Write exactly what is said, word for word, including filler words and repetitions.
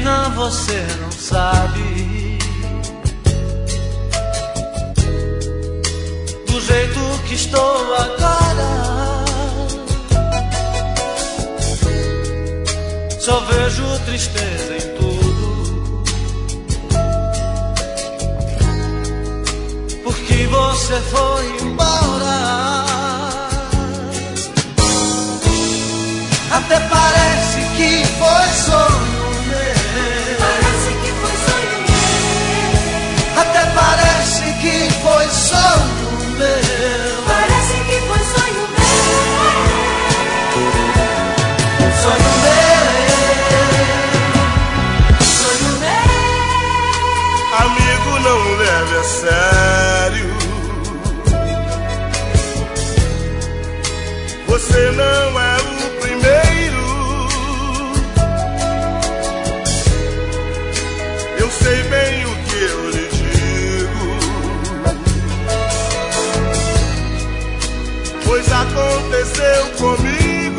Menina, você não sabe do jeito que estou agora. Só vejo tristeza em tudo, porque você foi embora. Até parece que foi sonho meu. Parece que foi sonho meu. Até parece que foi sonho meu. Parece que foi sonho meu. Sonho meu. Sonho meu. Amigo, não leve a sério. Você não é o primeiro. Eu sei bem o que eu lhe digo, pois aconteceu comigo.